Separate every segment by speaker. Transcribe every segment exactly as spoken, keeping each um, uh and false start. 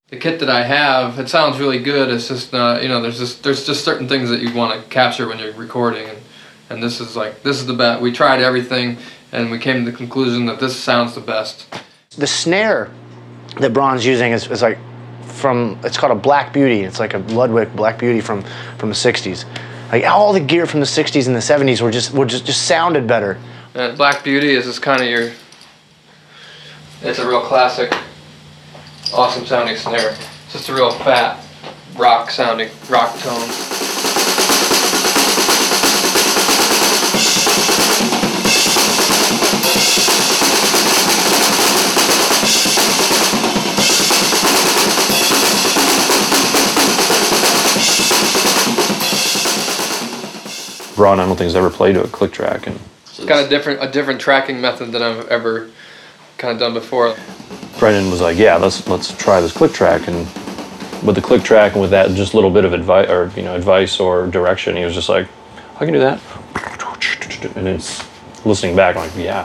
Speaker 1: The kit that I have, it sounds really good. It's just uh, you know, there's just there's just certain things that you want to capture when you're recording, and and this is like this is the best. We tried everything, and we came to the conclusion that this sounds the best.
Speaker 2: The snare that Bronn's using is, is like from, it's called a Black Beauty. It's like a Ludwig Black Beauty from from the sixties. Like all the gear from the sixties and the seventies were just were just just sounded better.
Speaker 1: And Black Beauty is just kind of your. It's a real classic. Awesome sounding snare. It's just a real fat, rock sounding, rock tone.
Speaker 3: Bronn, I don't think has ever played to a click track, and
Speaker 1: it's kind of different, a different tracking method than I've ever kind of done before.
Speaker 3: Brendan was like, "Yeah, let's let's try this click track," and with the click track and with that just little bit of advice or you know advice or direction, he was just like, "I can do that," and it's listening back, I'm like, "Yeah."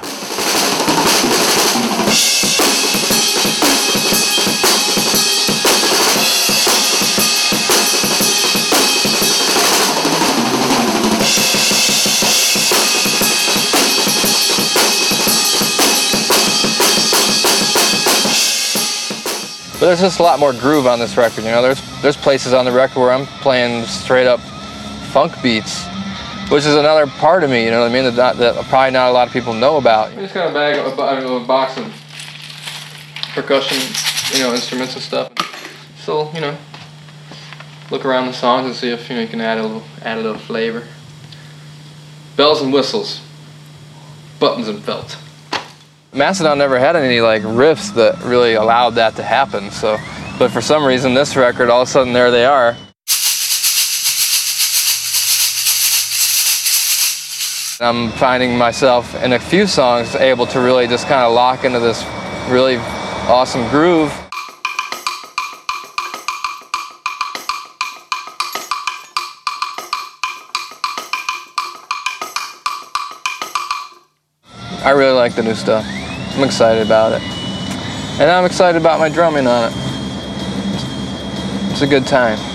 Speaker 1: But there's just a lot more groove on this record, you know. There's there's places on the record where I'm playing straight up funk beats, which is another part of me, you know what I mean, that, not, that probably not a lot of people know about. I just got a bag, a, a box of percussion, you know, instruments and stuff. So, you know, look around the songs and see if you know you can add a little, add a little flavor. Bells and whistles, buttons and felt. Mastodon never had any like riffs that really allowed that to happen, so but for some reason this record, all of a sudden there they are. I'm finding myself in a few songs able to really just kind of lock into this really awesome groove. I really like the new stuff. I'm excited about it. And I'm excited about my drumming on it. It's a good time.